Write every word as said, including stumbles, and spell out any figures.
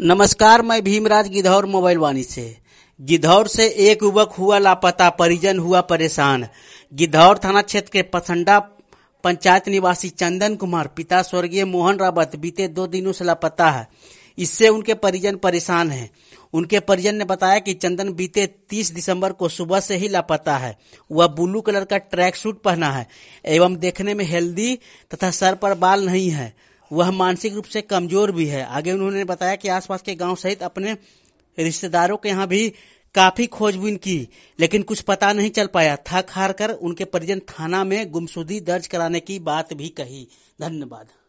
नमस्कार, मैं भीमराज गिद्धौर मोबाइल वाणी से। गिद्धौर से एक युवक हुआ लापता, परिजन हुआ परेशान। गिद्धौर थाना क्षेत्र के पसंडा पंचायत निवासी चंदन कुमार पिता स्वर्गीय मोहन रावत बीते दो दिनों से लापता है। इससे उनके परिजन परेशान हैं। उनके परिजन ने बताया कि चंदन बीते तीस दिसंबर को सुबह से ही लापता है। वह ब्लू कलर का ट्रैक सूट पहना है एवं देखने में हेल्दी तथा सर पर बाल नहीं है। वह मानसिक रूप से कमजोर भी है। आगे उन्होंने बताया कि आसपास के गांव सहित अपने रिश्तेदारों के यहाँ भी काफी खोजबीन की, लेकिन कुछ पता नहीं चल पाया। थक हार कर उनके परिजन थाना में गुमशुदगी दर्ज कराने की बात भी कही। धन्यवाद।